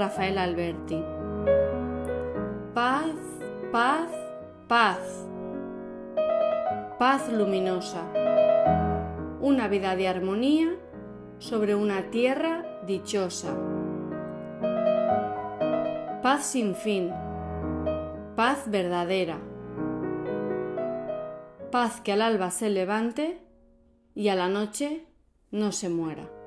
Rafael Alberti. Paz, paz, paz. Paz luminosa. Una vida de armonía sobre una tierra dichosa. Paz sin fin. Paz verdadera. Paz que al alba se levante y a la noche no se muera.